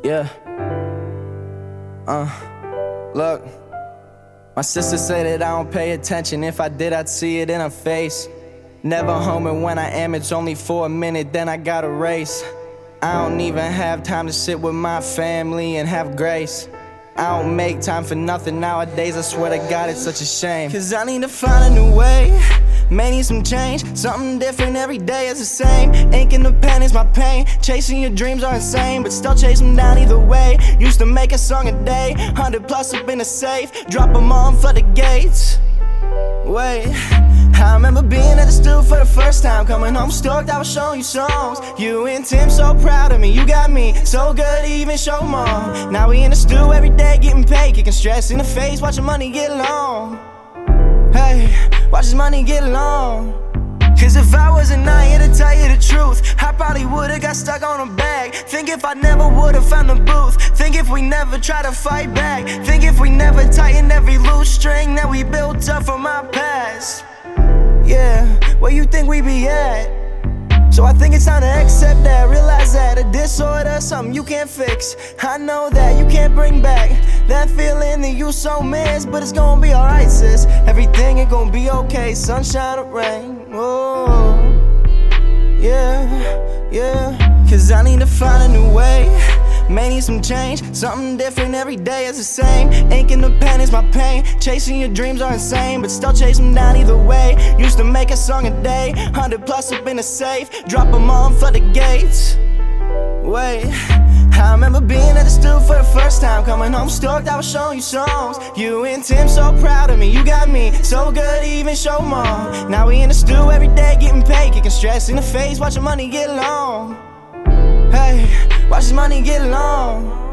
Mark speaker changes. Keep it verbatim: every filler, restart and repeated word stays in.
Speaker 1: Yeah. Uh, look. My sister said that I don't pay attention. If I did, I'd see it in her face. Never home, and when I am, it's only for a minute, then I gotta race. I don't even have time to sit with my family and have grace. I don't make time for nothing nowadays, I swear to God, it's such a shame. Cause I need to find a new way, may need some change. Something different every day is the same. Ink in the pen is my pain. Chasing your dreams are insane, but still chase them down either way. Used to make a song a day, hundred plus up in the safe. Drop them all and flood the gates. Wait, I remember being at the studio for the first time. Coming home stoked, I was showing you songs. You and Tim so proud of me. You got me so good, even show mom. Now we in the studio every day getting paid. Kicking stress in the face, watching money get long. Hey, watch this money get long. Cause if I wasn't out here to tell you the truth, I probably would've got stuck on a bag. Think if I never would've found the booth. Think if we never tried to fight back. Think if we never tightened every loose string that we built up from our past. Yeah, where you think we be at? So I think it's time to accept that. Realize that a disorder, something you can't fix. I know that you can't bring back that feeling that you so miss. But it's gonna be alright, sis. Everything ain't gonna be okay, sunshine or rain. Oh, yeah, yeah. Cause I need to find a new way, may need some change. Something different every day is the same. Ink in the pen is my pain. Chasing your dreams are insane, but still chase them down either way. Used to make a song a day, hundred plus up in the safe. Drop them all and flood the gates. Wait, I remember being at the studio for the first time. Coming home stoked, I was showing you songs. You and Tim so proud of me. You got me so good, even show mom. Now we in the studio every day getting paid. Kicking stress in the face, watching money get long. Hey, watch this money get long.